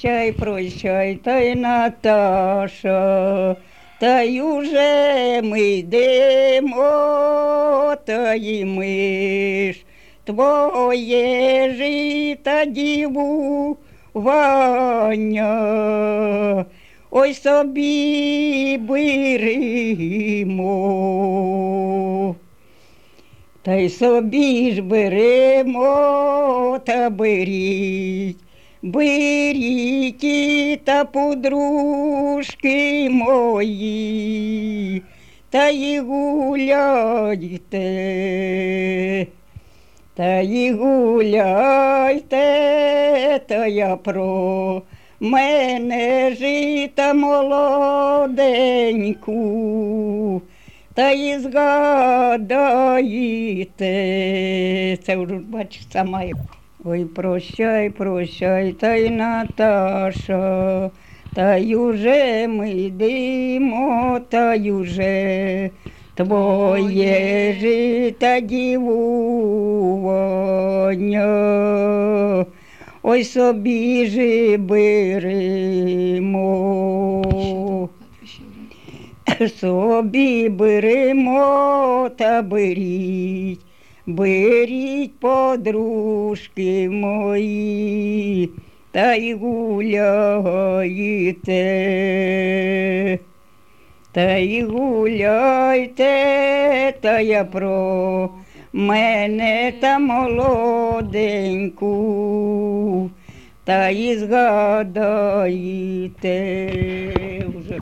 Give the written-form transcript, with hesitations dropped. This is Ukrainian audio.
прощай, прощай, та й Наташа, та й уже ми йдемо, та й ми ж твоє жита дівування, ой собі беремо. Та й собі ж беремо та беріть, беріть і та подружки мої, та й гуляйте, та й гуляйте, та я про мене жита молоденьку, та й згадаєте, це вже, бач, сама. Ой, прощай, прощай, та й Наташа, та й уже ми йдемо, та й уже твоє жита дівування, ой собі ж беремо. Собі беремо та беріть, беріть, подружки мої, та й гуляйте, та й гуляйте, та я про мене та молоденьку, та й згадаєте.